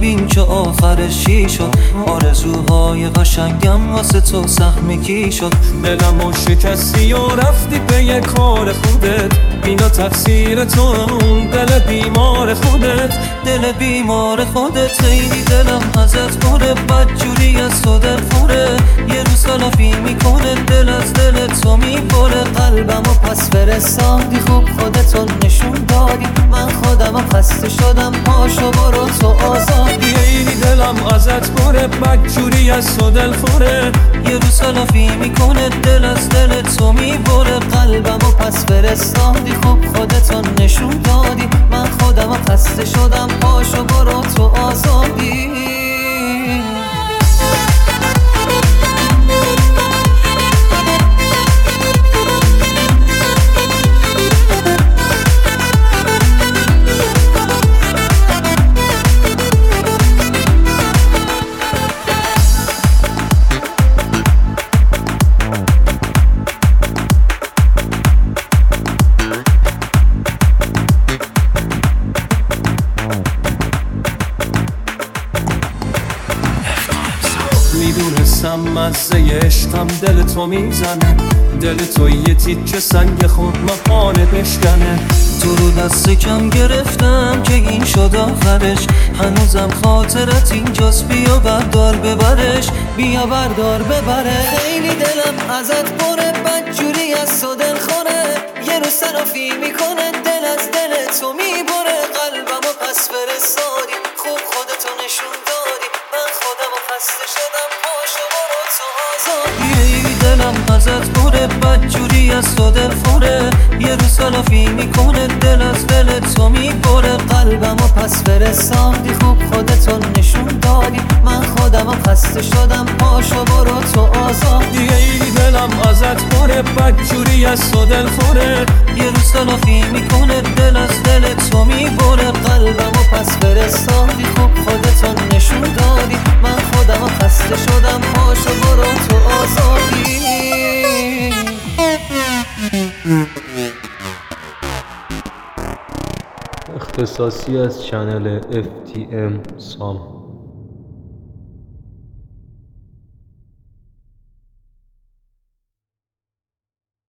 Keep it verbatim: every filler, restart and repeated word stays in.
ببین که آخرش چی شد. آرزوهای قشنگم واسه تو سهم کی شد. دلمو شکستی و رفتی به یه کار خودت، اینا تقصیر تو اون دل بیمار خودت. دل بیمار خودت خیلی دلم ازت پره، بدجوری از تو دل خوره. یه روز تلافی میکنه دل از دل تو میپره. قلبمو پس فرستادی خوب خودتو نشون دادی. من خودمو خسته شدم پاشو برو تو آزادی. خیلی دلم ازت پره، بدجوری از تو دل خوره. یه روز تلافی میکنه دل از دل تو میبره. قلبمو پس فرستادی خوب خودتو نشون دادی. من خودمو خسته شدم پاشو برو تو آزادی. میدونستم مزه عشقم دل تو میزنه، دل تو یه تیکه سنگ خود مخانه بشکنه. تو رو دست کم گرفتم که این شد آخرش. هنوزم خاطرت اینجاست، بیا بردار ببرش. بیا بردار ببره. خیلی دلم ازت پره، بدجوری از تو دل خوره. یه روز تلافی میکنه دل از دل تو میبره. قلبمو پس فرستادی خوب خودتو نشون دادی. من خودمو خسته شدم پاشو برو تو آزادی. دلم ازت پره، بدجوری از تو دل خوره. یه روز تلافی میکنه دل از دل تو میبره. قلبمو پس فرستادی خوب خودتو نشون دادی. من خودمو خسته شدم پاشو برو تو آزادی. خیلی دلم ازت پره، بدجوری از تو دل خوره. یه روز تلافی میکنه دل از دل تو میبره. قلبمو پس فرستادی خوب خودتو نشون دادی. من خودمو خسته شدم پاشو برو تو آزادی. اختصاصی از چنل اف تی ام سام.